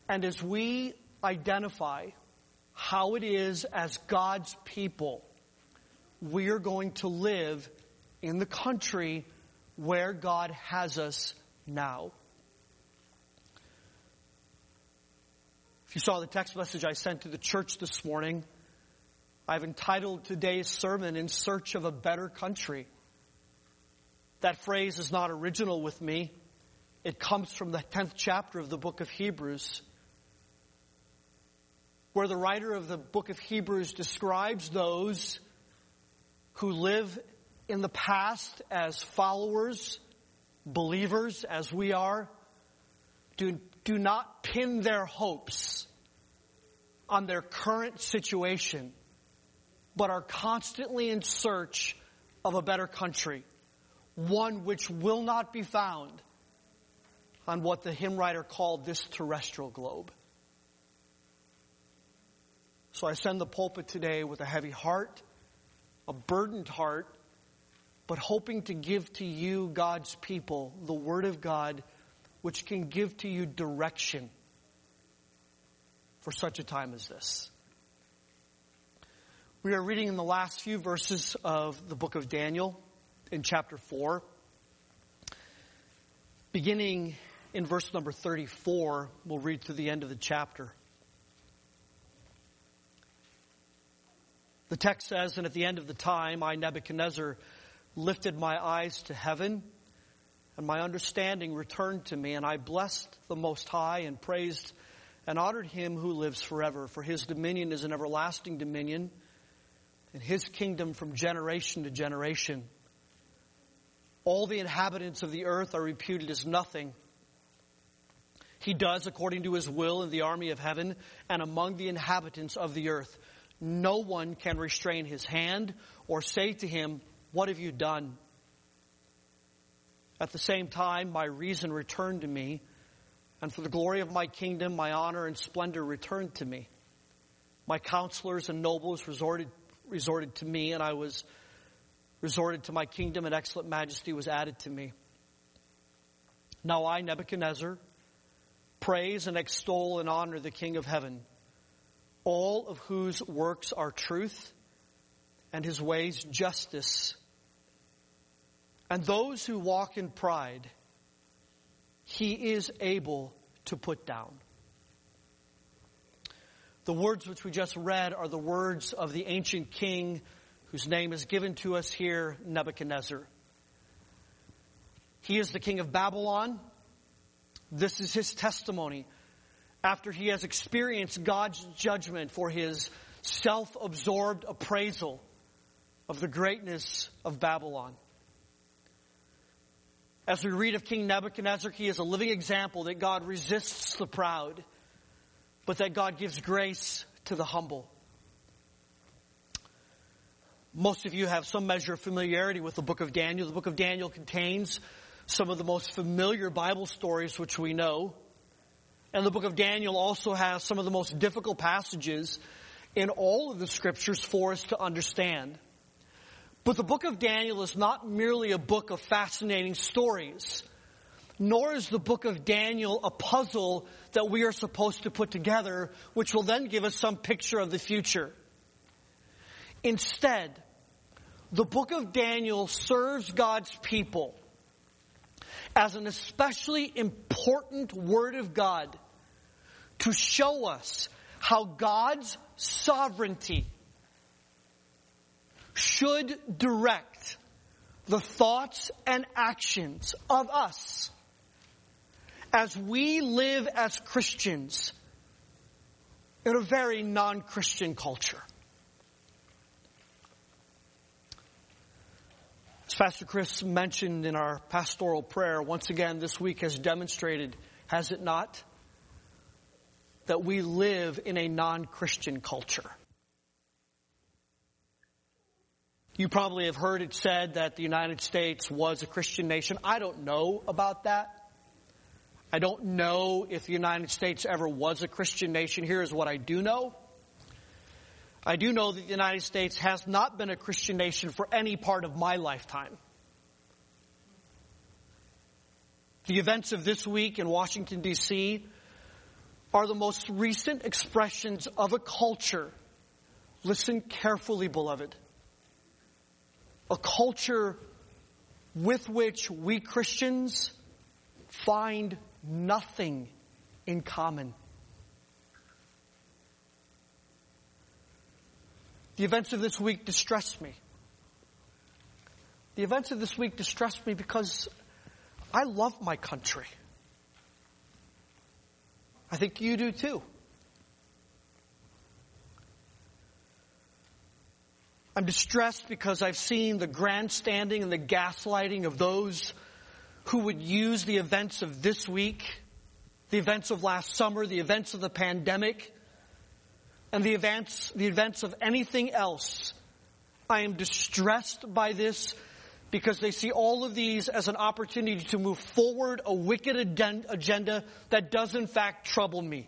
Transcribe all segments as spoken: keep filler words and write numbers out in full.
And as we identify how it is as God's people, we are going to live in the country where God has us now. If you saw the text message I sent to the church this morning, I've entitled today's sermon, "In Search of a Better Country." That phrase is not original with me. It comes from the tenth chapter of the book of Hebrews, where the writer of the book of Hebrews describes those who live in the past as followers, believers, as we are, do, do not pin their hopes on their current situation, but are constantly in search of a better country, one which will not be found on what the hymn writer called this terrestrial globe. So I send the pulpit today with a heavy heart, a burdened heart, but hoping to give to you, God's people, the Word of God, which can give to you direction for such a time as this. We are reading in the last few verses of the book of Daniel in chapter four. Beginning in verse number thirty-four, we'll read to the end of the chapter. The text says, "And at the end of the time, I, Nebuchadnezzar, lifted my eyes to heaven, and my understanding returned to me, and I blessed the Most High and praised and honored him who lives forever. For his dominion is an everlasting dominion, and his kingdom from generation to generation. All the inhabitants of the earth are reputed as nothing. He does according to his will in the army of heaven and among the inhabitants of the earth. No one can restrain his hand or say to him, 'What have you done?' At the same time, my reason returned to me, and for the glory of my kingdom, my honor and splendor returned to me. My counselors and nobles resorted, resorted to me, and I was resorted to my kingdom, and excellent majesty was added to me. Now I, Nebuchadnezzar, praise and extol and honor the King of heaven, all of whose works are truth, and his ways justice. And those who walk in pride, he is able to put down." The words which we just read are the words of the ancient king whose name is given to us here, Nebuchadnezzar. He is the king of Babylon. This is his testimony after he has experienced God's judgment for his self-absorbed appraisal of the greatness of Babylon. As we read of King Nebuchadnezzar, he is a living example that God resists the proud, but that God gives grace to the humble. Most of you have some measure of familiarity with the book of Daniel. The book of Daniel contains some of the most familiar Bible stories which we know. And the book of Daniel also has some of the most difficult passages in all of the scriptures for us to understand. But the book of Daniel is not merely a book of fascinating stories, nor is the book of Daniel a puzzle that we are supposed to put together, which will then give us some picture of the future. Instead, the book of Daniel serves God's people as an especially important word of God to show us how God's sovereignty should direct the thoughts and actions of us as we live as Christians in a very non-Christian culture. As Pastor Chris mentioned in our pastoral prayer, once again this week has demonstrated, has it not, that we live in a non-Christian culture. You probably have heard it said that the United States was a Christian nation. I don't know about that. I don't know if the United States ever was a Christian nation. Here is what I do know. I do know that the United States has not been a Christian nation for any part of my lifetime. The events of this week in Washington, D C are the most recent expressions of a culture. Listen carefully, beloved. A culture with which we Christians find nothing in common. The events of this week distress me. The events of this week distress me because I love my country. I think you do too. I'm distressed because I've seen the grandstanding and the gaslighting of those who would use the events of this week, the events of last summer, the events of the pandemic, and the events, the events of anything else. I am distressed by this because they see all of these as an opportunity to move forward a wicked agenda that does in fact trouble me.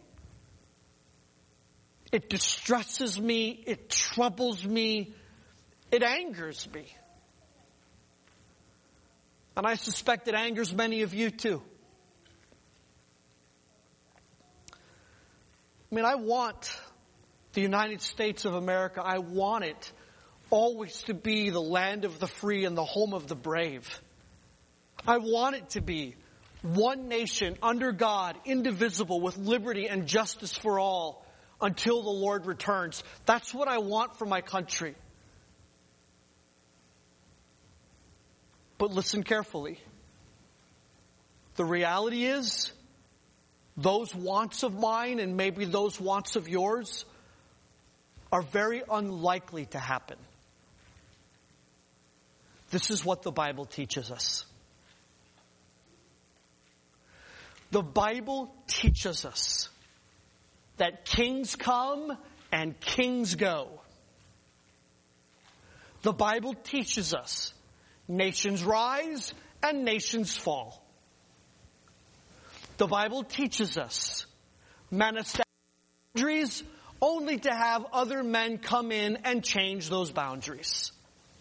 It distresses me, it troubles me, it angers me. And I suspect it angers many of you too. I mean, I want the United States of America, I want it always to be the land of the free and the home of the brave. I want it to be one nation under God, indivisible, with liberty and justice for all until the Lord returns. That's what I want for my country. But listen carefully. The reality is, those wants of mine and maybe those wants of yours are very unlikely to happen. This is what the Bible teaches us. The Bible teaches us that kings come and kings go. The Bible teaches us nations rise and nations fall. The Bible teaches us men establish boundaries only to have other men come in and change those boundaries.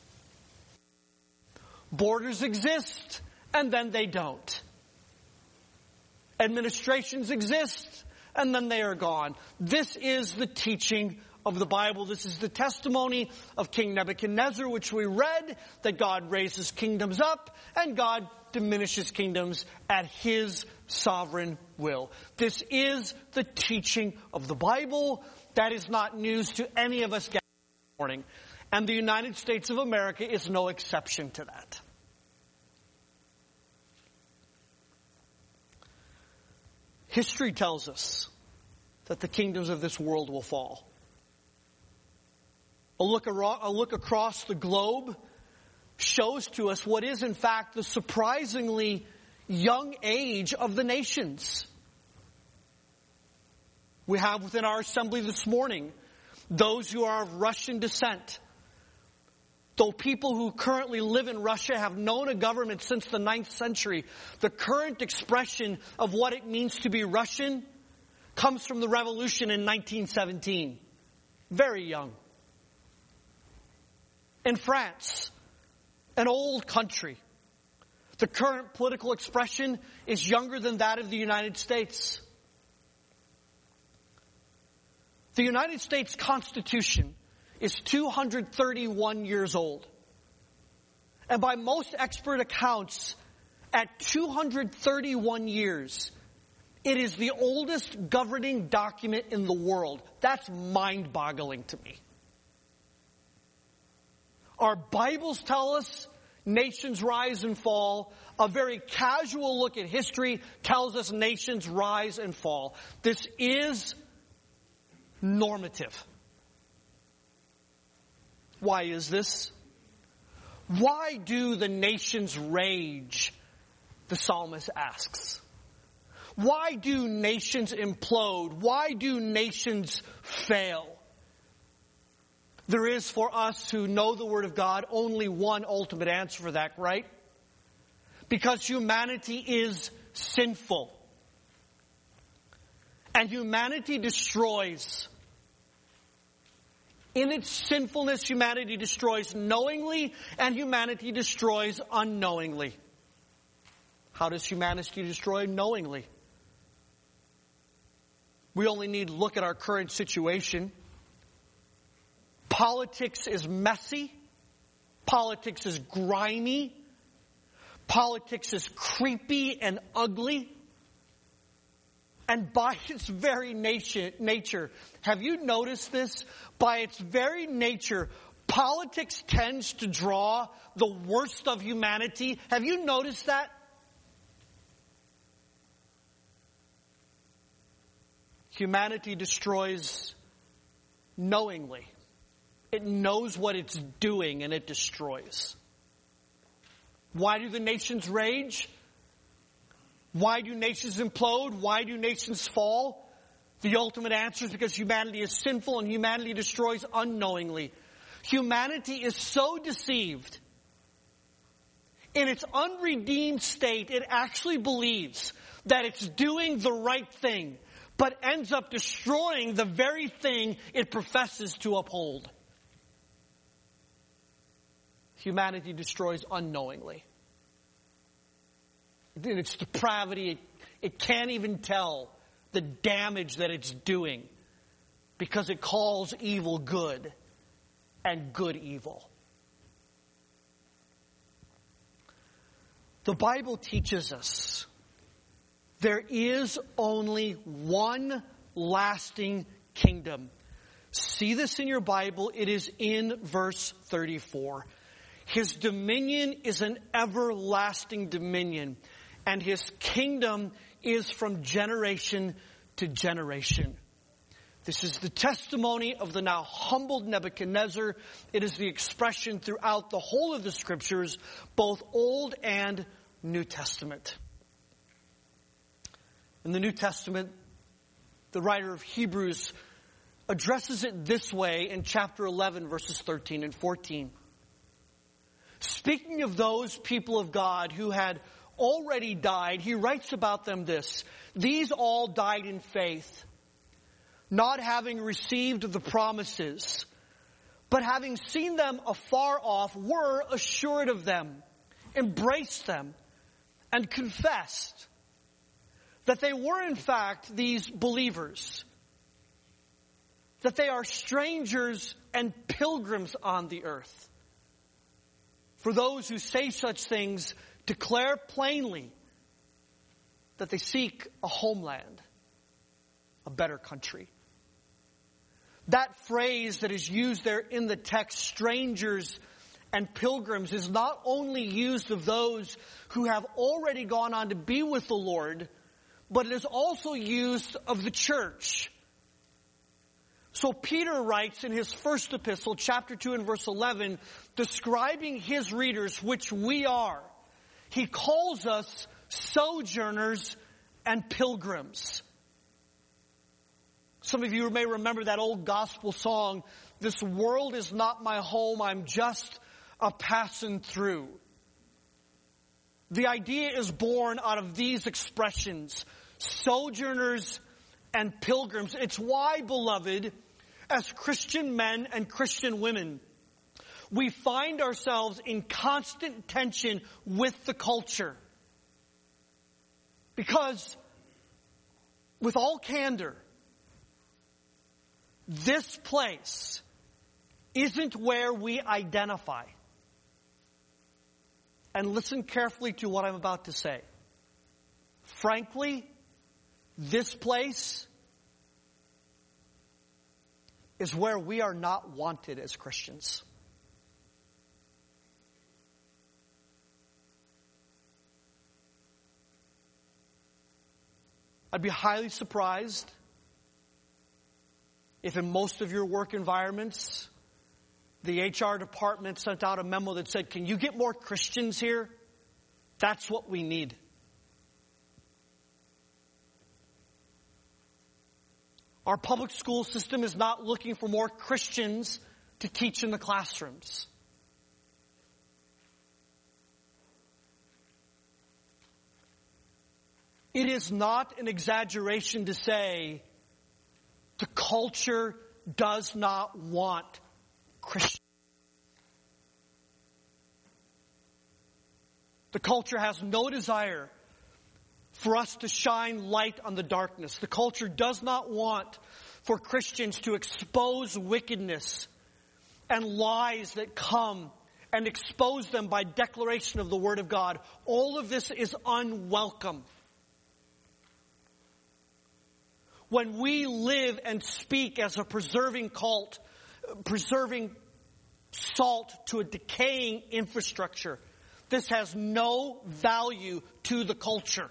Borders exist and then they don't. Administrations exist and then they are gone. This is the teaching of the Bible. This is the testimony of King Nebuchadnezzar, which we read, that God raises kingdoms up and God diminishes kingdoms at His sovereign will. This is the teaching of the Bible. That is not news to any of us gathered this morning. And the United States of America is no exception to that. History tells us that the kingdoms of this world will fall. A look, a look across the globe shows to us what is in fact the surprisingly young age of the nations. We have within our assembly this morning those who are of Russian descent. Though people who currently live in Russia have known a government since the ninth century, the current expression of what it means to be Russian comes from the revolution in nineteen seventeen. Very young. In France, an old country, the current political expression is younger than that of the United States. The United States Constitution is two hundred thirty-one years old. And by most expert accounts, at two hundred thirty-one years, it is the oldest governing document in the world. That's mind-boggling to me. Our Bibles tell us nations rise and fall. A very casual look at history tells us nations rise and fall. This is normative. Why is this? Why do the nations rage? The psalmist asks. Why do nations implode? Why do nations fail? There is for us who know the Word of God only one ultimate answer for that, right? Because humanity is sinful. And humanity destroys. In its sinfulness, humanity destroys knowingly, and humanity destroys unknowingly. How does humanity destroy knowingly? We only need to look at our current situation. Politics is messy. Politics is grimy. Politics is creepy and ugly. And by its very nature, nature, have you noticed this? By its very nature, politics tends to draw the worst of humanity. Have you noticed that? Humanity destroys knowingly. It knows what it's doing and it destroys. Why do the nations rage? Why do nations implode? Why do nations fall? The ultimate answer is because humanity is sinful and humanity destroys unknowingly. Humanity is so deceived. In its unredeemed state, it actually believes that it's doing the right thing, but ends up destroying the very thing it professes to uphold. Humanity destroys unknowingly. In its depravity, it, it can't even tell the damage that it's doing because it calls evil good and good evil. The Bible teaches us there is only one lasting kingdom. See this in your Bible. It is in verse thirty-four. His dominion is an everlasting dominion, and his kingdom is from generation to generation. This is the testimony of the now humbled Nebuchadnezzar. It is the expression throughout the whole of the Scriptures, both Old and New Testament. In the New Testament, the writer of Hebrews addresses it this way in chapter eleven, verses thirteen and fourteen. Speaking of those people of God who had already died, he writes about them this: these all died in faith, not having received the promises, but having seen them afar off, were assured of them, embraced them, and confessed that they were in fact these believers, that they are strangers and pilgrims on the earth. For those who say such things declare plainly that they seek a homeland, a better country. That phrase that is used there in the text, strangers and pilgrims, is not only used of those who have already gone on to be with the Lord, but it is also used of the church. So Peter writes in his first epistle, chapter two and verse eleven, describing his readers, which we are. He calls us sojourners and pilgrims. Some of you may remember that old gospel song, "This world is not my home, I'm just a passing through." The idea is born out of these expressions, sojourners and pilgrims. It's why, beloved, as Christian men and Christian women, we find ourselves in constant tension with the culture. Because, with all candor, this place isn't where we identify. And listen carefully to what I'm about to say. Frankly, this place is where we are not wanted as Christians. I'd be highly surprised if in most of your work environments, the H R department sent out a memo that said, "Can you get more Christians here? That's what we need." Our public school system is not looking for more Christians to teach in the classrooms. It is not an exaggeration to say the culture does not want Christians. The culture has no desire for us to shine light on the darkness. The culture does not want for Christians to expose wickedness and lies that come and expose them by declaration of the Word of God. All of this is unwelcome. When we live and speak as a preserving cult, preserving salt to a decaying infrastructure, this has no value to the culture.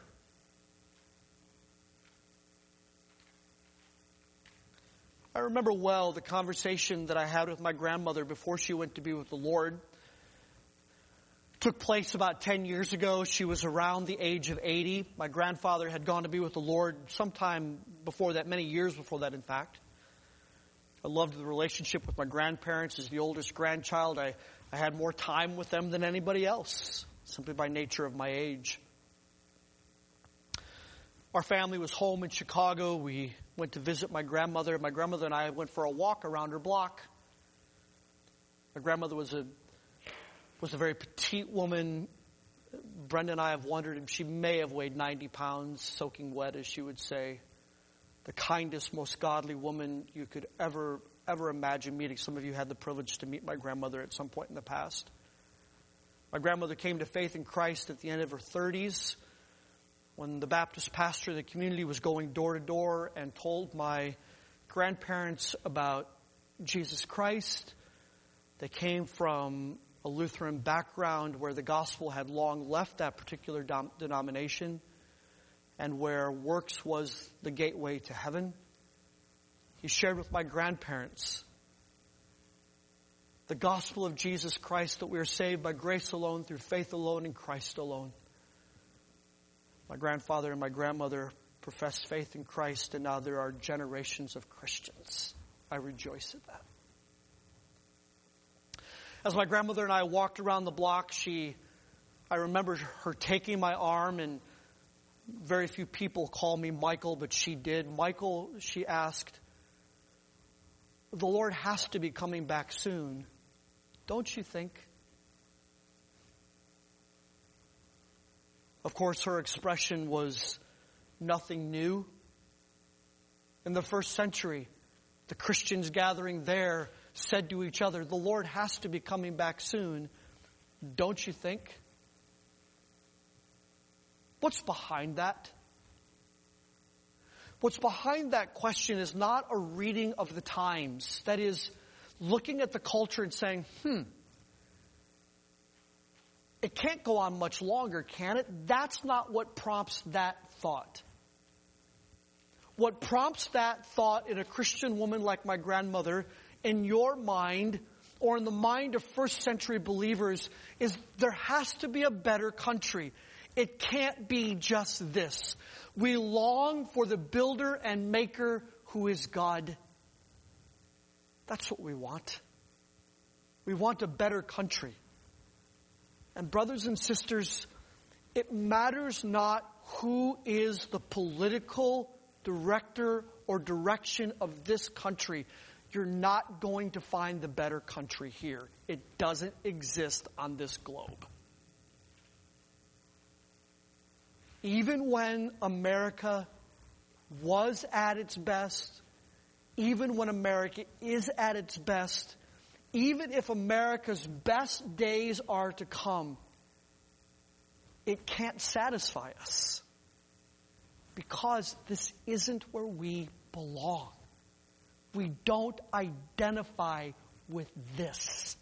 I remember well the conversation that I had with my grandmother before she went to be with the Lord. It took place about ten years ago. She was around the age of eighty. My grandfather had gone to be with the Lord sometime before that, many years before that, in fact. I loved the relationship with my grandparents. As the oldest grandchild, I, I had more time with them than anybody else, simply by nature of my age. Our family was home in Chicago. We went to visit my grandmother. My grandmother and I went for a walk around her block. My grandmother was a was a very petite woman. Brenda and I have wondered if she may have weighed ninety pounds, soaking wet, as she would say. The kindest, most godly woman you could ever, ever imagine meeting. Some of you had the privilege to meet my grandmother at some point in the past. My grandmother came to faith in Christ at the end of her thirties. When the Baptist pastor of the community was going door to door and told my grandparents about Jesus Christ. They came from a Lutheran background where the gospel had long left that particular dom- denomination and where works was the gateway to heaven. He shared with my grandparents the gospel of Jesus Christ, that we are saved by grace alone, through faith alone, in Christ alone. My grandfather and my grandmother professed faith in Christ, and now there are generations of Christians. I rejoice at that. As my grandmother and I walked around the block, she, I remember her taking my arm, and very few people call me Michael, but she did. Michael, she asked, the Lord has to be coming back soon, don't you think? Of course, her expression was nothing new. In the first century, the Christians gathering there said to each other, the Lord has to be coming back soon, don't you think? What's behind that? What's behind that question is not a reading of the times. That is, looking at the culture and saying, hmm, it can't go on much longer, can it? That's not what prompts that thought. What prompts that thought in a Christian woman like my grandmother, in your mind, or in the mind of first century believers, is there has to be a better country. It can't be just this. We long for the builder and maker who is God. That's what we want. We want a better country. And brothers and sisters, it matters not who is the political director or direction of this country. You're not going to find the better country here. It doesn't exist on this globe. Even when America was at its best, even when America is at its best, even if America's best days are to come, it can't satisfy us because this isn't where we belong. We don't identify with this.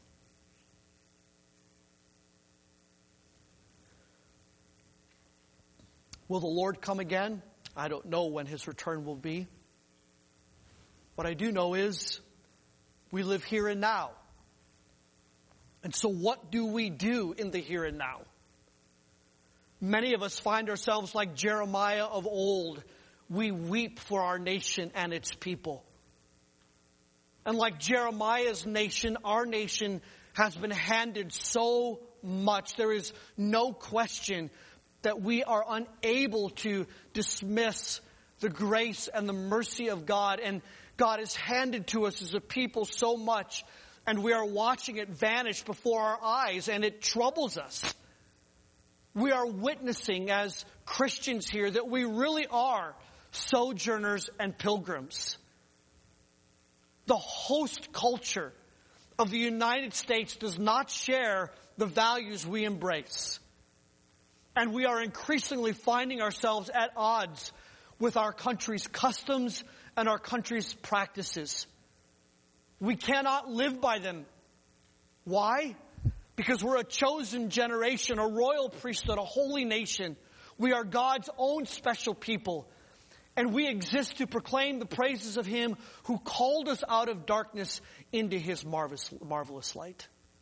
Will the Lord come again? I don't know when His return will be. What I do know is we live here and now. And so what do we do in the here and now? Many of us find ourselves like Jeremiah of old. We weep for our nation and its people. And like Jeremiah's nation, our nation has been handed so much. There is no question that we are unable to dismiss the grace and the mercy of God. And God has handed to us as a people so much, and we are watching it vanish before our eyes, and it troubles us. we are witnessing as Christians here that we really are sojourners and pilgrims. The host culture of the United States does not share the values we embrace. And we are increasingly finding ourselves at odds with our country's customs and our country's practices. We cannot live by them. Why? Because we're a chosen generation, a royal priesthood, a holy nation. We are God's own special people. And we exist to proclaim the praises of Him who called us out of darkness into His marvelous, marvelous light.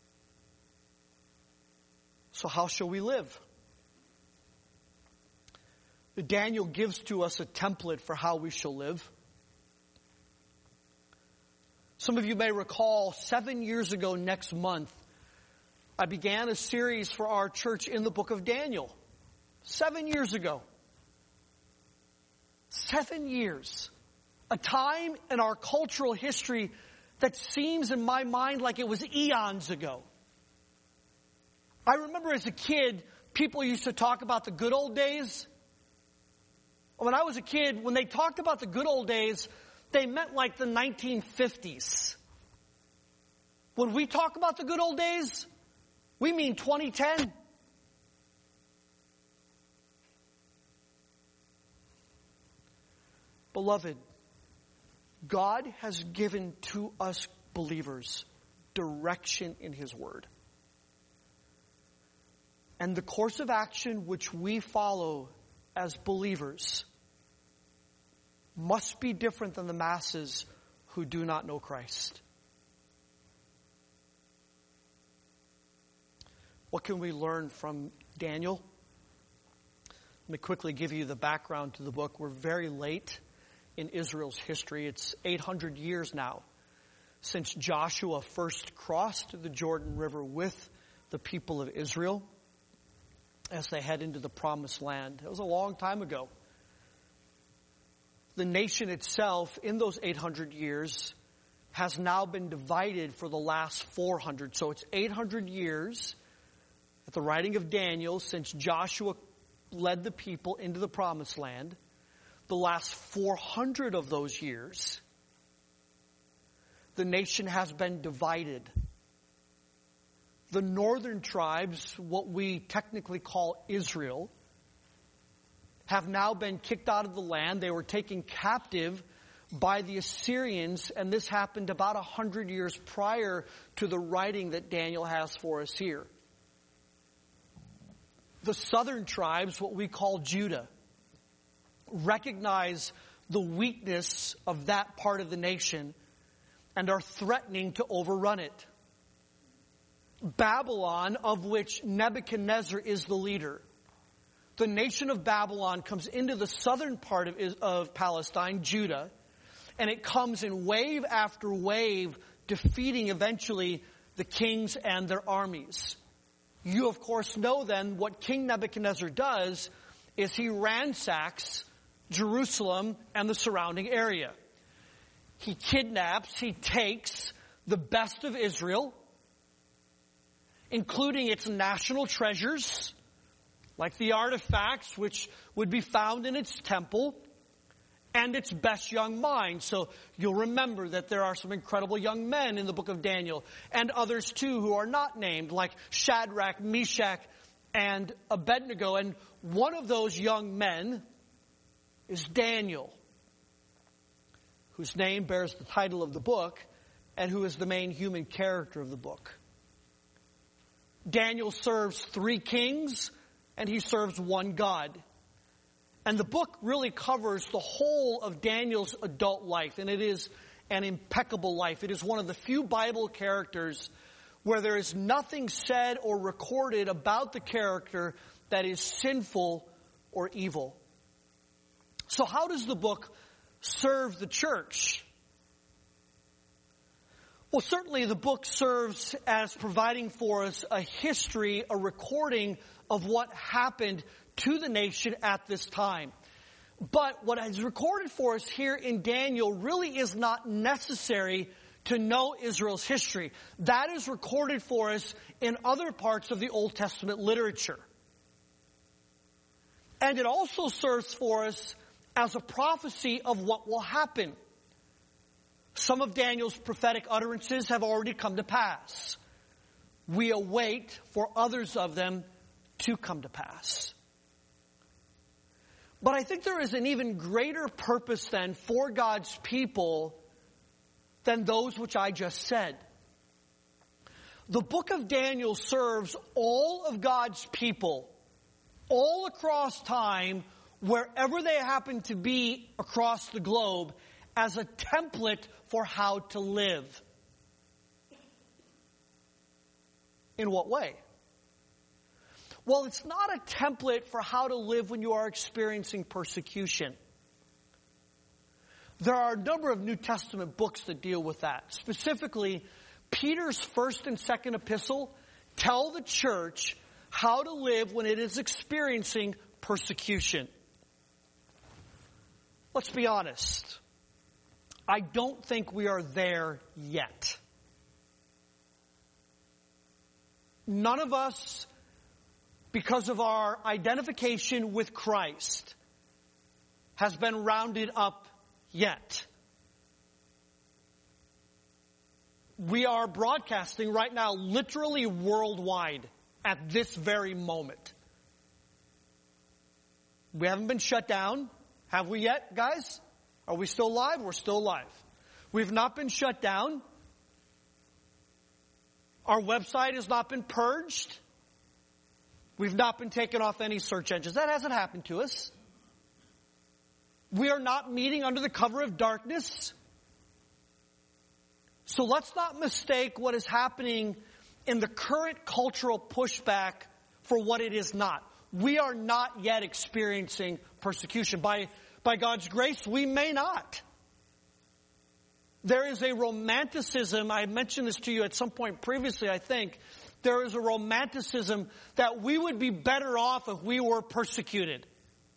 So how shall we live? Daniel gives to us a template for how we shall live. Some of you may recall seven years ago next month, I began a series for our church in the book of Daniel. Seven years ago. Seven years. A time in our cultural history that seems in my mind like it was eons ago. I remember as a kid, people used to talk about the good old days. When I was a kid, when they talked about the good old days, they meant like the nineteen fifties. When we talk about the good old days, we mean twenty ten. Beloved, God has given to us believers direction in His Word. And the course of action which we follow as believers must be different than the masses who do not know Christ. What can we learn from Daniel? Let me quickly give you the background to the book. We're very late in Israel's history. It's eight hundred years now since Joshua first crossed the Jordan River with the people of Israel as they head into the promised land. It was a long time ago. The nation itself in those eight hundred years has now been divided for the last four hundred. So it's eight hundred years at the writing of Daniel since Joshua led the people into the promised land. The last four hundred of those years, the nation has been divided. The northern tribes, what we technically call Israel, have now been kicked out of the land. They were taken captive by the Assyrians, and this happened about a hundred years prior to the writing that Daniel has for us here. The southern tribes, what we call Judah, recognize the weakness of that part of the nation and are threatening to overrun it. Babylon, of which Nebuchadnezzar is the leader, the nation of Babylon comes into the southern part of, of Palestine, Judah, and it comes in wave after wave, defeating eventually the kings and their armies. You, of course, know then what King Nebuchadnezzar does is he ransacks Jerusalem and the surrounding area. He kidnaps, he takes the best of Israel, including its national treasures, like the artifacts which would be found in its temple, and its best young men. So you'll remember that there are some incredible young men in the book of Daniel, and others too who are not named, like Shadrach, Meshach, and Abednego. And one of those young men is Daniel, whose name bears the title of the book and who is the main human character of the book. Daniel serves three kings and he serves one God. And the book really covers the whole of Daniel's adult life, and it is an impeccable life. It is one of the few Bible characters where there is nothing said or recorded about the character that is sinful or evil. So how does the book serve the church? Well, certainly the book serves as providing for us a history, a recording of what happened to the nation at this time. But what is recorded for us here in Daniel really is not necessary to know Israel's history. That is recorded for us in other parts of the Old Testament literature. And it also serves for us as a prophecy of what will happen. Some of Daniel's prophetic utterances have already come to pass. We await for others of them to come to pass. But I think there is an even greater purpose then for God's people than those which I just said. The book of Daniel serves all of God's people, all across time, wherever they happen to be across the globe, as a template for how to live. In what way? Well, it's not a template for how to live when you are experiencing persecution. There are a number of New Testament books that deal with that. Specifically, Peter's first and second epistle tell the church how to live when it is experiencing persecution. Let's be honest. I don't think we are there yet. None of us, because of our identification with Christ, has been rounded up yet. We are broadcasting right now literally worldwide at this very moment. We haven't been shut down. Have we yet, guys? Are we still alive? We're still alive. We've not been shut down. Our website has not been purged. We've not been taken off any search engines. That hasn't happened to us. We are not meeting under the cover of darkness. So let's not mistake what is happening in the current cultural pushback for what it is not. We are not yet experiencing persecution. By, by God's grace, we may not. There is a romanticism, I mentioned this to you at some point previously, I think. There is a romanticism that we would be better off if we were persecuted.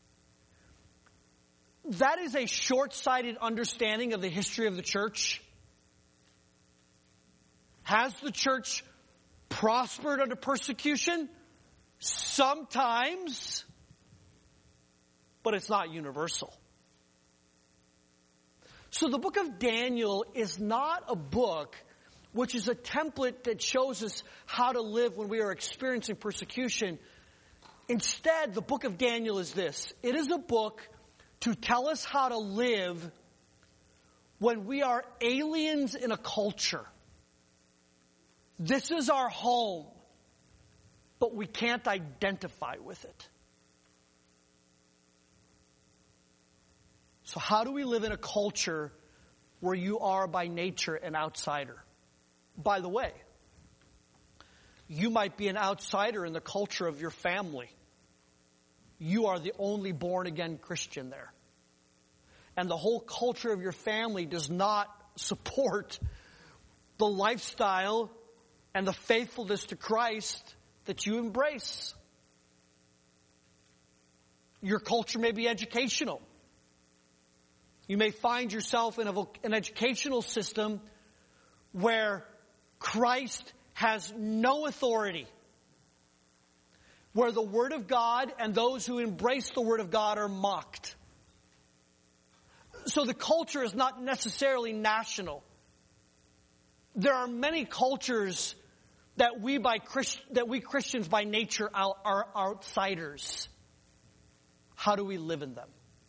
That is a short-sighted understanding of the history of the church. Has the church prospered under persecution? Sometimes, but it's not universal. So the book of Daniel is not a book which is a template that shows us how to live when we are experiencing persecution. Instead, the book of Daniel is this. It is a book to tell us how to live when we are aliens in a culture. This is our home, but we can't identify with it. So how do we live in a culture where you are by nature an outsider? By the way, you might be an outsider in the culture of your family. You are the only born-again Christian there. And the whole culture of your family does not support the lifestyle and the faithfulness to Christ that you embrace. Your culture may be educational. You may find yourself in a, an educational system where Christ has no authority, where the Word of God and those who embrace the Word of God are mocked. So the culture is not necessarily national. There are many cultures that we by Christ, that we Christians by nature are, are outsiders. How do we live in them?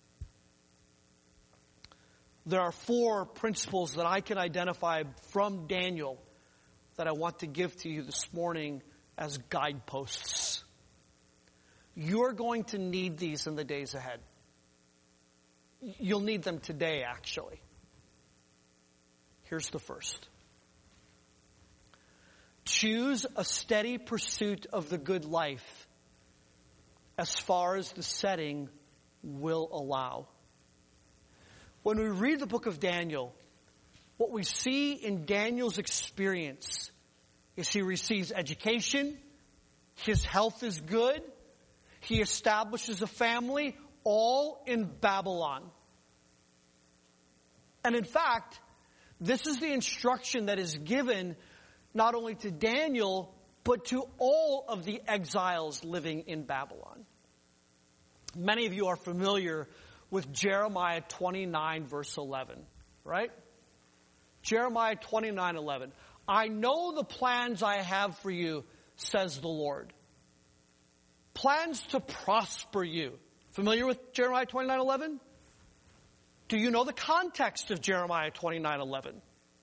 There are four principles that I can identify from Daniel that I want to give to you this morning as guideposts. You're going to need these in the days ahead. You'll need them today, actually. Here's the first. Choose a steady pursuit of the good life as far as the setting will allow. When we read the book of Daniel, what we see in Daniel's experience is he receives education, his health is good, he establishes a family, all in Babylon. And in fact, this is the instruction that is given not only to Daniel, but to all of the exiles living in Babylon. Many of you are familiar with Jeremiah twenty-nine, verse eleven, right? Jeremiah twenty-nine, eleven. I know the plans I have for you, says the Lord. Plans to prosper you. Familiar with Jeremiah twenty-nine, eleven? Do you know the context of Jeremiah twenty-nine, eleven?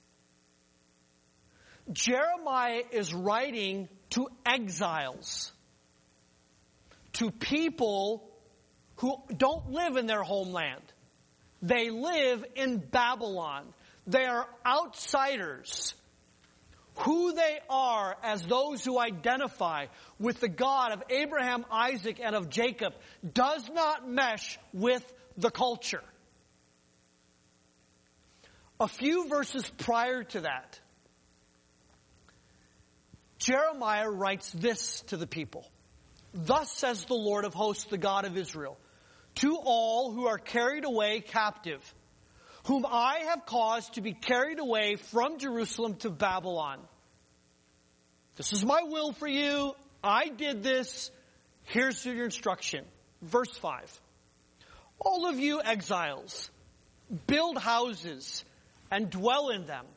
Jeremiah is writing to exiles, to people who don't live in their homeland. They live in Babylon. They are outsiders. Who they are as those who identify with the God of Abraham, Isaac, and of Jacob does not mesh with the culture. A few verses prior to that, Jeremiah writes this to the people. Thus says the Lord of hosts, the God of Israel, to all who are carried away captive, whom I have caused to be carried away from Jerusalem to Babylon. This is my will for you. I did this. Here's your instruction. Verse five. All of you exiles, build houses and dwell in them.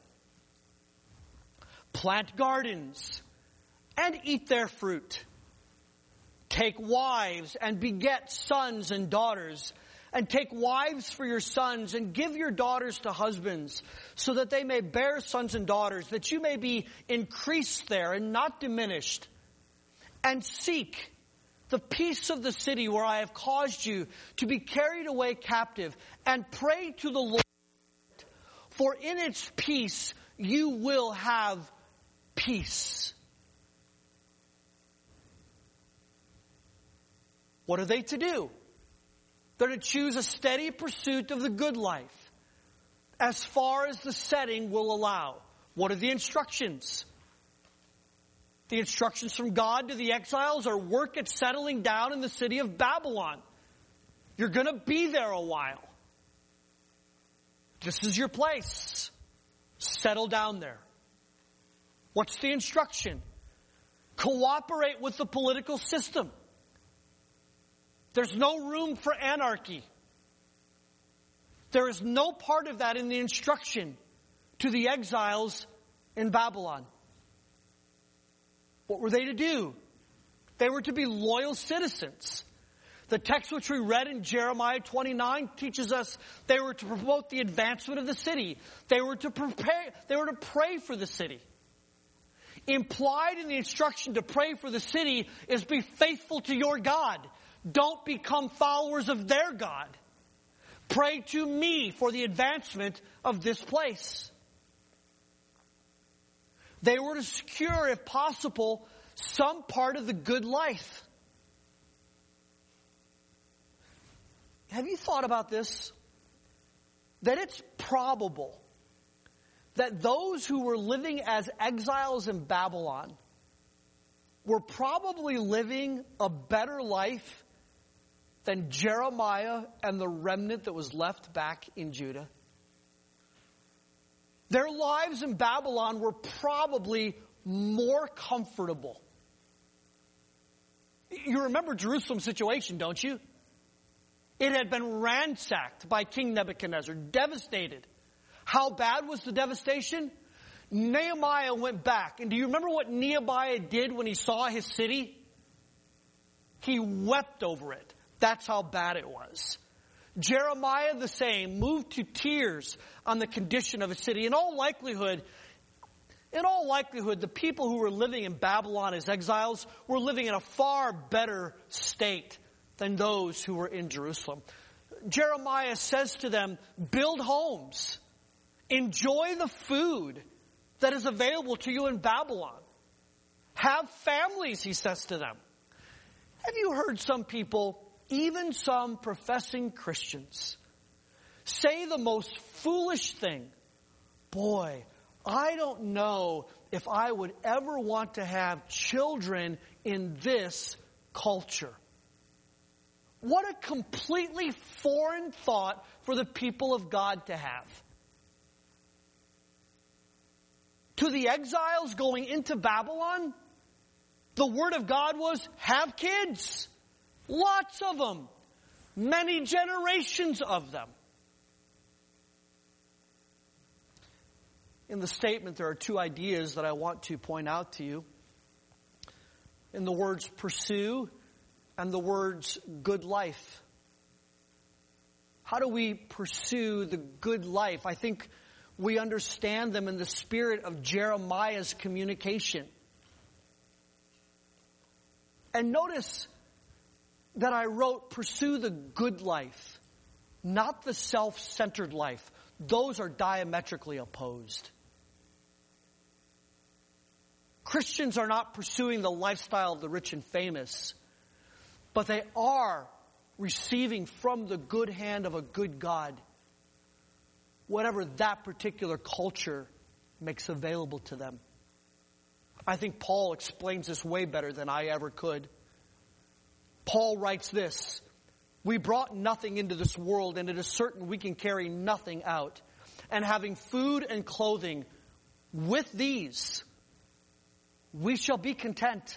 Plant gardens and eat their fruit. Take wives and beget sons and daughters, and take wives for your sons, and give your daughters to husbands, so that they may bear sons and daughters, that you may be increased there and not diminished. And seek the peace of the city where I have caused you to be carried away captive, and pray to the Lord, for in its peace you will have peace. What are they to do? They're to choose a steady pursuit of the good life, as far as the setting will allow. What are the instructions? The instructions from God to the exiles are work at settling down in the city of Babylon. You're going to be there a while. This is your place. Settle down there. What's the instruction? Cooperate with the political system. There's no room for anarchy. There is no part of that in the instruction to the exiles in Babylon. What were they to do? They were to be loyal citizens. The text which we read in Jeremiah twenty-nine teaches us they were to promote the advancement of the city. They were to prepare, they were to pray for the city. Implied in the instruction to pray for the city is be faithful to your God. Don't become followers of their God. Pray to me for the advancement of this place. They were to secure, if possible, some part of the good life. Have you thought about this? That it's probable that those who were living as exiles in Babylon were probably living a better life than Jeremiah and the remnant that was left back in Judah. Their lives in Babylon were probably more comfortable. You remember Jerusalem's situation, don't you? It had been ransacked by King Nebuchadnezzar, devastated. How bad was the devastation? Nehemiah went back. And do you remember what Nehemiah did when he saw his city? He wept over it. That's how bad it was. Jeremiah the same, moved to tears on the condition of a city. In all likelihood, in all likelihood, the people who were living in Babylon as exiles were living in a far better state than those who were in Jerusalem. Jeremiah says to them, build homes. Enjoy the food that is available to you in Babylon. Have families, he says to them. Have you heard some people, even some professing Christians, say the most foolish thing? Boy, I don't know if I would ever want to have children in this culture. What a completely foreign thought for the people of God to have. To the exiles going into Babylon, the word of God was, have kids. Lots of them. Many generations of them. In the statement, there are two ideas that I want to point out to you. In the words pursue and the words good life. How do we pursue the good life? I think we understand them in the spirit of Jeremiah's communication. And notice that I wrote, pursue the good life, not the self-centered life. Those are diametrically opposed. Christians are not pursuing the lifestyle of the rich and famous, but they are receiving from the good hand of a good God whatever that particular culture makes available to them. I think Paul explains this way better than I ever could. Paul writes this, we brought nothing into this world, and it is certain we can carry nothing out. And having food and clothing, with these, we shall be content.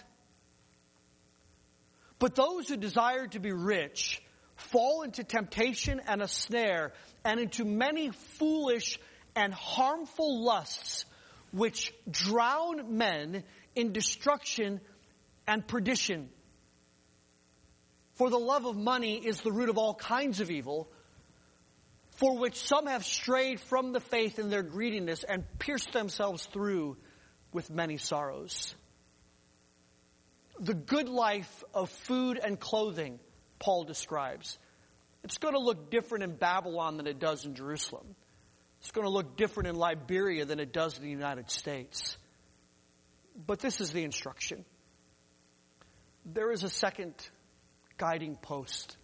But those who desire to be rich fall into temptation and a snare, and into many foolish and harmful lusts, which drown men in destruction and perdition. For the love of money is the root of all kinds of evil, for which some have strayed from the faith in their greediness and pierced themselves through with many sorrows. The good life of food and clothing, Paul describes. It's going to look different in Babylon than it does in Jerusalem. It's going to look different in Liberia than it does in the United States. But this is the instruction. There is a second guiding post.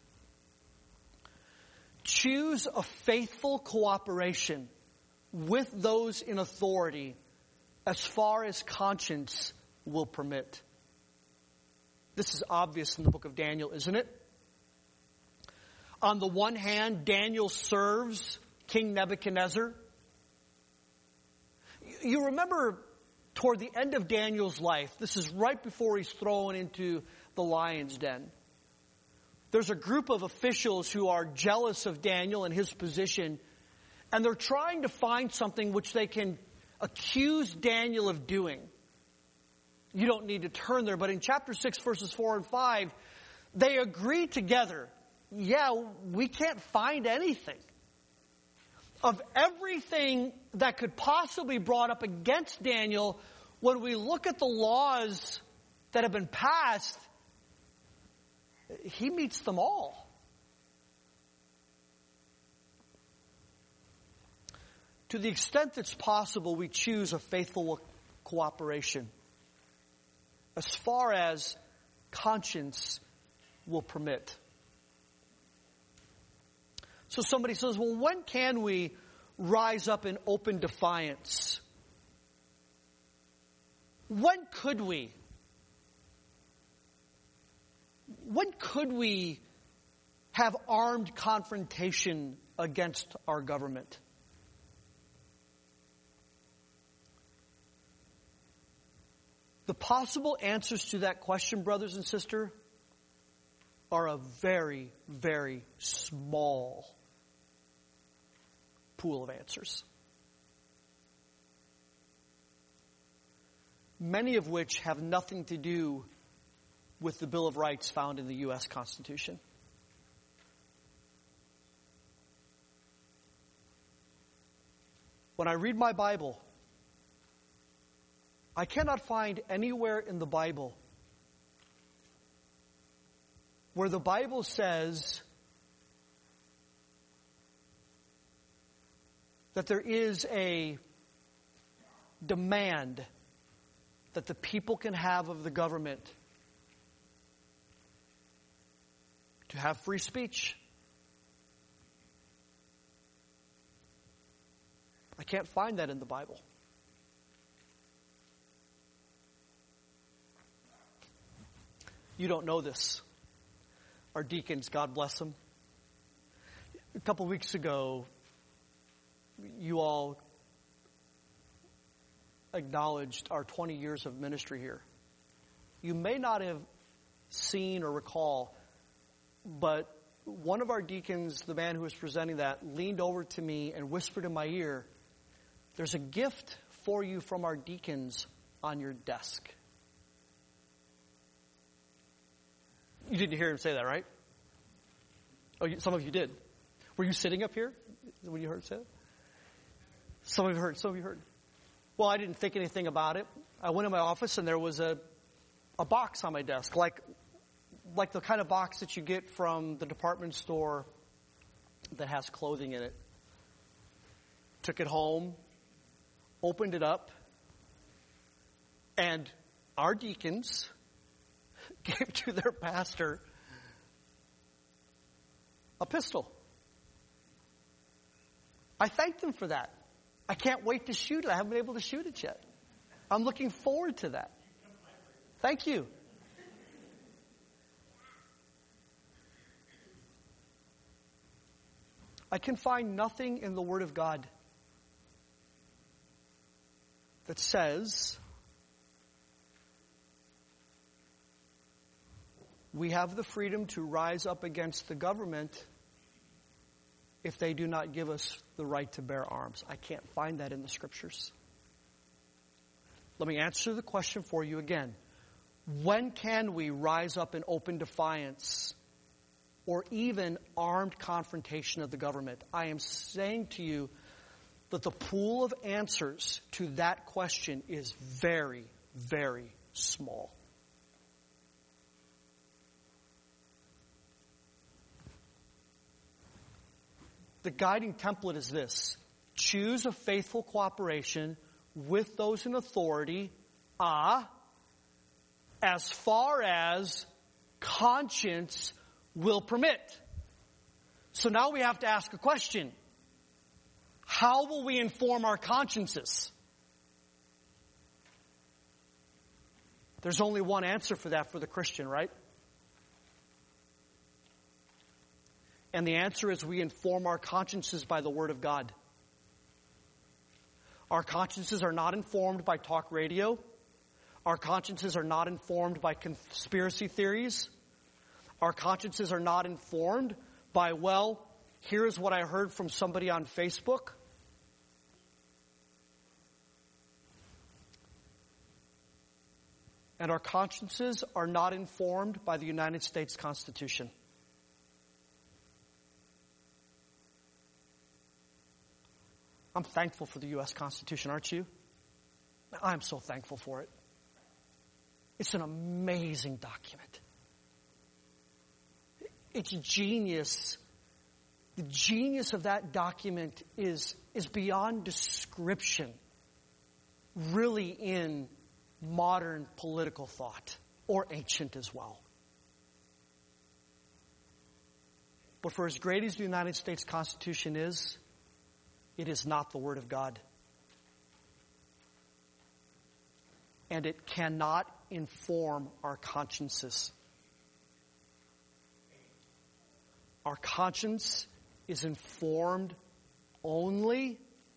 Choose a faithful cooperation with those in authority as far as conscience will permit. This is obvious in the book of Daniel, isn't it? On the one hand, Daniel serves King Nebuchadnezzar. You remember toward the end of Daniel's life, this is right before he's thrown into the lion's den. There's a group of officials who are jealous of Daniel and his position, and they're trying to find something which they can accuse Daniel of doing. You don't need to turn there, but in chapter six, verses four and five, they agree together. Yeah, we can't find anything. Of everything that could possibly be brought up against Daniel, when we look at the laws that have been passed, he meets them all. To the extent that's possible, we choose a faithful cooperation as far as conscience will permit. So somebody says, well, when can we rise up in open defiance? When could we? When could we have armed confrontation against our government? The possible answers to that question, brothers and sisters, are a very, very small pool of answers. Many of which have nothing to do with the Bill of Rights found in the U S Constitution. When I read my Bible, I cannot find anywhere in the Bible where the Bible says that there is a demand that the people can have of the government to have free speech. I can't find that in the Bible. You don't know this. Our deacons, God bless them. A couple weeks ago, you all acknowledged our twenty years of ministry here. You may not have seen or recall, but one of our deacons, the man who was presenting that, leaned over to me and whispered in my ear, "There's a gift for you from our deacons on your desk." You didn't hear him say that, right? Oh, you, some of you did. Were you sitting up here when you heard it say that? Some of you heard. Some of you heard. Well, I didn't think anything about it. I went in my office and there was a a box on my desk, like like the kind of box that you get from the department store that has clothing in it. Took it home, opened it up, and our deacons gave to their pastor a pistol. I thanked them for that. I can't wait to shoot it. I haven't been able to shoot it yet. I'm looking forward to that. Thank you. I can find nothing in the Word of God that says we have the freedom to rise up against the government if they do not give us the right to bear arms. I can't find that in the Scriptures. Let me answer the question for you again. When can we rise up in open defiance or even armed confrontation of the government? I am saying to you that the pool of answers to that question is very, very small. The guiding template is this: choose a faithful cooperation with those in authority, ah, as far as conscience will permit. So now we have to ask a question. How will we inform our consciences? There's only one answer for that for the Christian, right? And the answer is we inform our consciences by the Word of God. Our consciences are not informed by talk radio. Our consciences are not informed by conspiracy theories. Our consciences are not informed by, well, here's what I heard from somebody on Facebook. And our consciences are not informed by the United States Constitution. I'm thankful for the U S Constitution, aren't you? I'm so thankful for it. It's an amazing document. It's genius. The genius of that document is, is beyond description, really, in modern political thought, or ancient as well. But for as great as the United States Constitution is, it is not the Word of God. And it cannot inform our consciences. Our conscience is informed only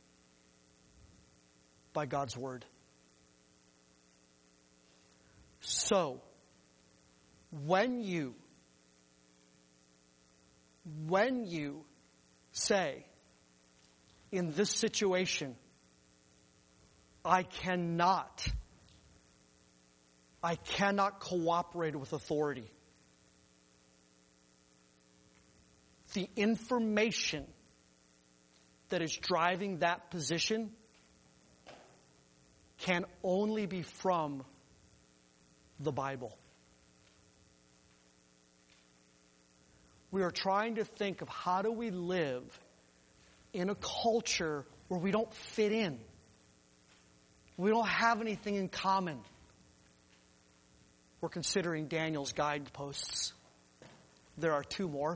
by God's Word. So, when you, when you say, in this situation, I cannot, I cannot cooperate with authority, the information that is driving that position can only be from the Bible. We are trying to think of how do we live in a culture where we don't fit in. We don't have anything in common. We're considering Daniel's guideposts. There are two more.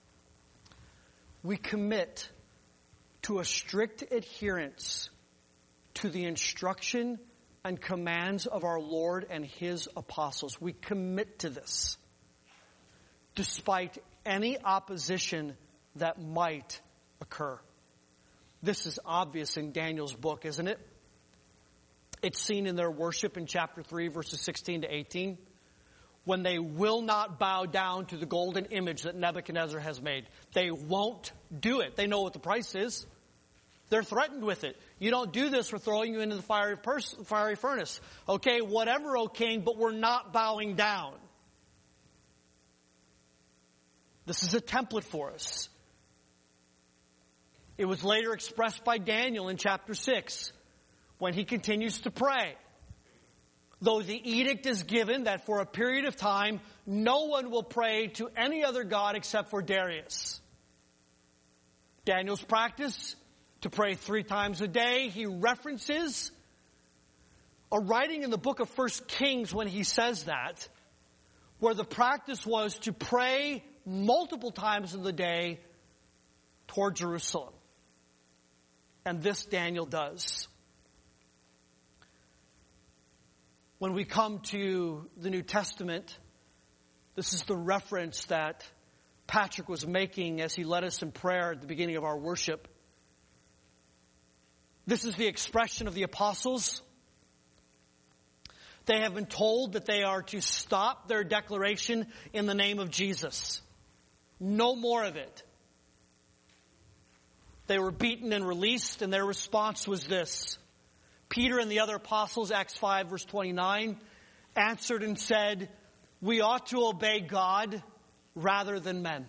We commit to a strict adherence to the instruction and commands of our Lord and His apostles. We commit to this, despite any opposition that might occur. This is obvious in Daniel's book, isn't it? It's seen in their worship in chapter three, verses sixteen to eighteen, when they will not bow down to the golden image that Nebuchadnezzar has made. They won't do it. They know what the price is. They're threatened with it. You don't do this, we're throwing you into the fiery, pers- fiery furnace. Okay, whatever, O king, but we're not bowing down. This is a template for us. It was later expressed by Daniel in chapter six, when he continues to pray. Though the edict is given that for a period of time, no one will pray to any other god except for Darius. Daniel's practice to pray three times a day. He references a writing in the book of First Kings when he says that, where the practice was to pray multiple times in the day toward Jerusalem. And this Daniel does. When we come to the New Testament, this is the reference that Patrick was making as he led us in prayer at the beginning of our worship. This is the expression of the apostles. They have been told that they are to stop their declaration in the name of Jesus. No more of it. They were beaten and released, and their response was this. Peter and the other apostles, Acts five, verse twenty-nine, answered and said, we ought to obey God rather than men.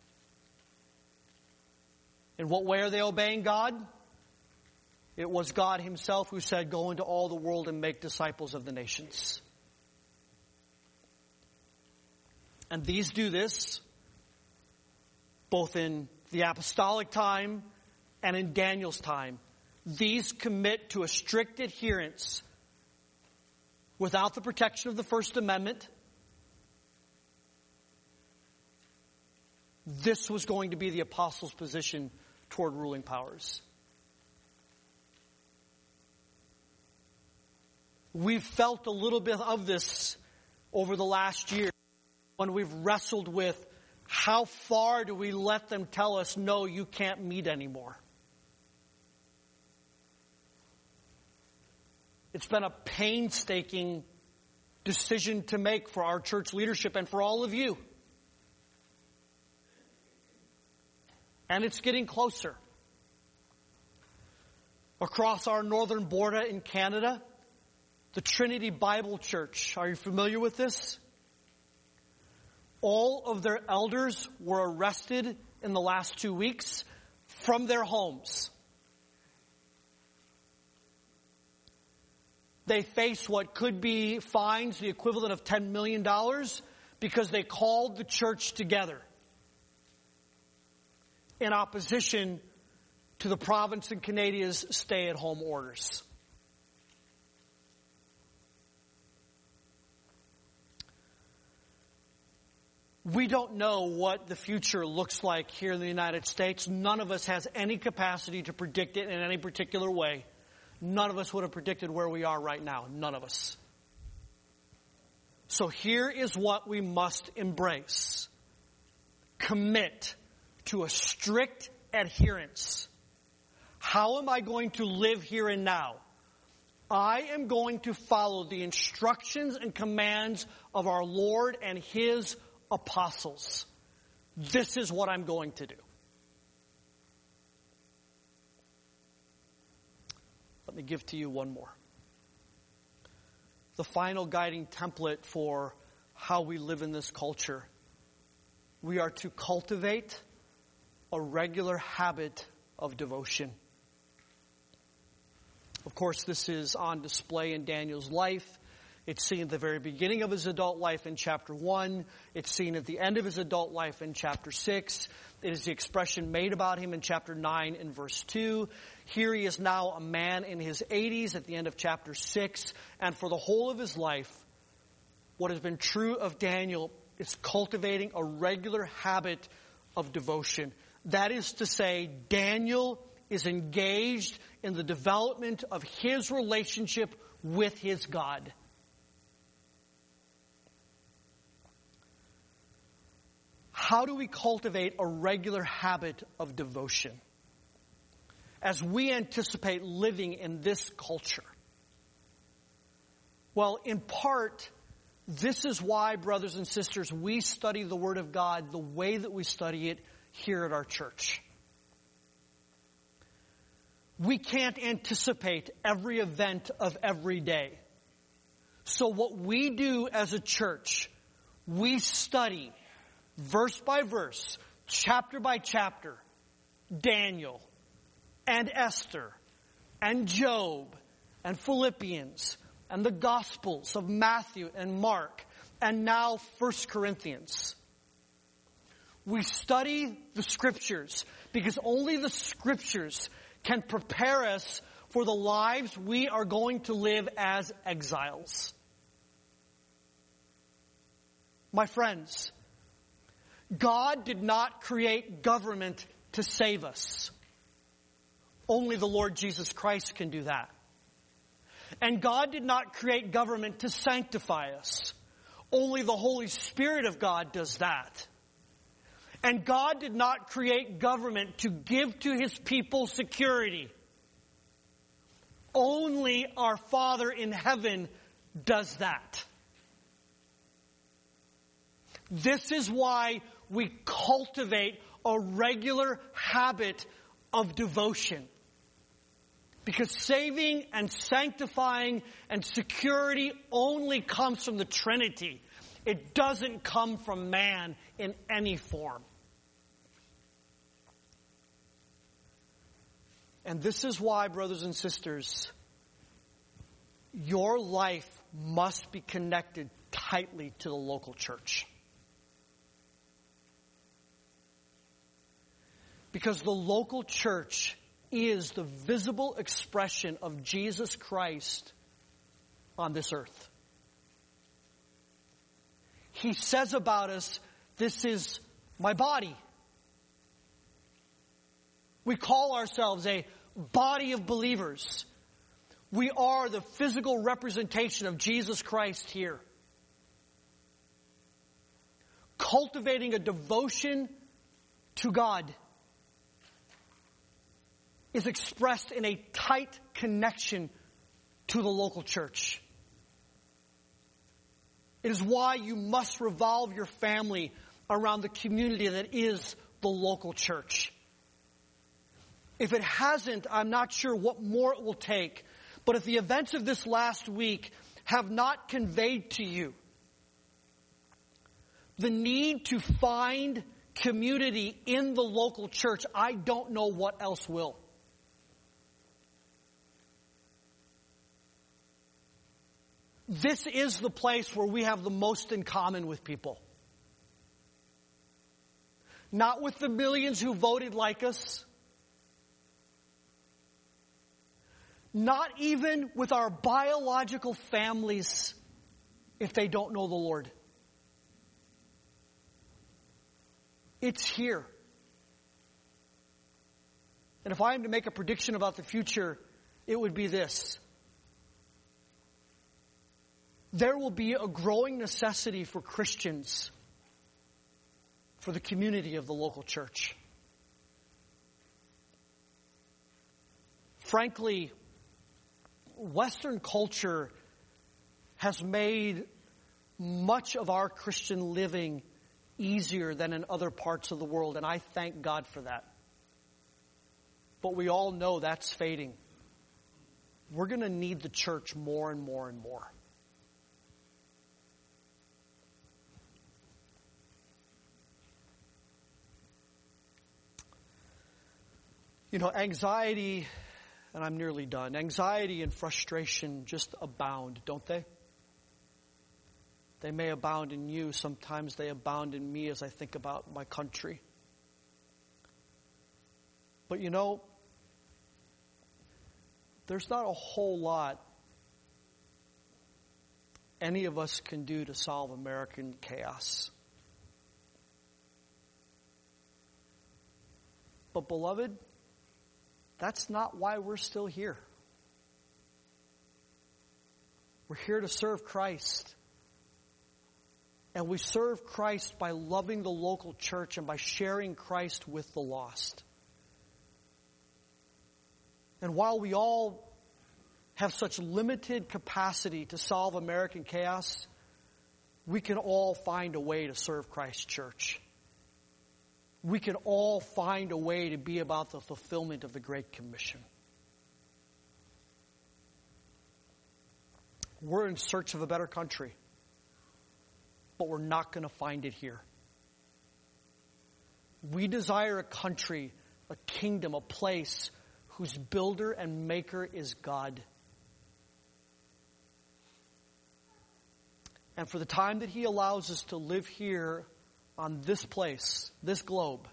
In what way are they obeying God? It was God himself who said, go into all the world and make disciples of the nations. And these do this both in the apostolic time and in Daniel's time. These commit to a strict adherence without the protection of the First Amendment. This was going to be the apostles' position toward ruling powers. We've felt a little bit of this over the last year when we've wrestled with how far do we let them tell us, no, you can't meet anymore. It's been a painstaking decision to make for our church leadership and for all of you. And it's getting closer. Across our northern border in Canada, the Trinity Bible Church, are you familiar with this? All of their elders were arrested in the last two weeks from their homes. They face what could be fines, the equivalent of ten million dollars, because they called the church together in opposition to the province and Canada's stay-at-home orders. We don't know what the future looks like here in the United States. None of us has any capacity to predict it in any particular way. None of us would have predicted where we are right now. None of us. So here is what we must embrace. Commit to a strict adherence. How am I going to live here and now? I am going to follow the instructions and commands of our Lord and His apostles. This is what I'm going to do. Let me give to you one more. The final guiding template for how we live in this culture. We are to cultivate a regular habit of devotion. Of course, this is on display in Daniel's life. It's seen at the very beginning of his adult life in chapter one. It's seen at the end of his adult life in chapter six. It is the expression made about him in chapter nine and verse two. Here he is now a man in his eighties at the end of chapter six. And for the whole of his life, what has been true of Daniel is cultivating a regular habit of devotion. That is to say, Daniel is engaged in the development of his relationship with his God. How do we cultivate a regular habit of devotion as we anticipate living in this culture? Well, in part, This is why, brothers and sisters, we study the Word of God the way that we study it here at our church. We can't anticipate every event of every day. So what we do as a church, we study verse by verse, chapter by chapter, Daniel and Esther and Job and Philippians and the Gospels of Matthew and Mark and now First Corinthians. We study the Scriptures because only the Scriptures can prepare us for the lives we are going to live as exiles. My friends, God did not create government to save us. Only the Lord Jesus Christ can do that. And God did not create government to sanctify us. Only the Holy Spirit of God does that. And God did not create government to give to His people security. Only our Father in heaven does that. This is why we cultivate a regular habit of devotion. Because saving and sanctifying and security only comes from the Trinity. It doesn't come from man in any form. And this is why, brothers and sisters, your life must be connected tightly to the local church. Because the local church is the visible expression of Jesus Christ on this earth. He says about us, this is my body. We call ourselves a body of believers. We are the physical representation of Jesus Christ here. Cultivating a devotion to God is expressed in a tight connection to the local church. It is why you must revolve your family around the community that is the local church. If it hasn't, I'm not sure what more it will take. But if the events of this last week have not conveyed to you the need to find community in the local church, I don't know what else will. This is the place where we have the most in common with people. Not with the millions who voted like us. Not even with our biological families if they don't know the Lord. It's here. And if I am to make a prediction about the future, it would be this. There will be a growing necessity for Christians for the community of the local church. Frankly, Western culture has made much of our Christian living easier than in other parts of the world, and I thank God for that. But we all know that's fading. We're going to need the church more and more and more. You know, anxiety, and I'm nearly done, anxiety and frustration just abound, don't they? They may abound in you. Sometimes they abound in me as I think about my country. But you know, there's not a whole lot any of us can do to solve American chaos. But beloved, that's not why we're still here. We're here to serve Christ. And we serve Christ by loving the local church and by sharing Christ with the lost. And while we all have such limited capacity to solve American chaos, we can all find a way to serve Christ's church. We can all find a way to be about the fulfillment of the Great Commission. We're in search of a better country, but we're not going to find it here. We desire a country, a kingdom, a place whose builder and maker is God. And for the time that He allows us to live here on this place, this globe,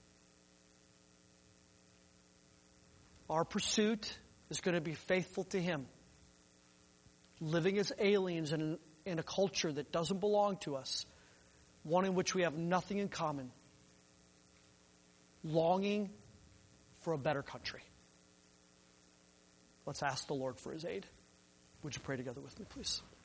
our pursuit is going to be faithful to Him. Living as aliens in, in a culture that doesn't belong to us, one in which we have nothing in common, longing for a better country. Let's ask the Lord for His aid. Would you pray together with me, please?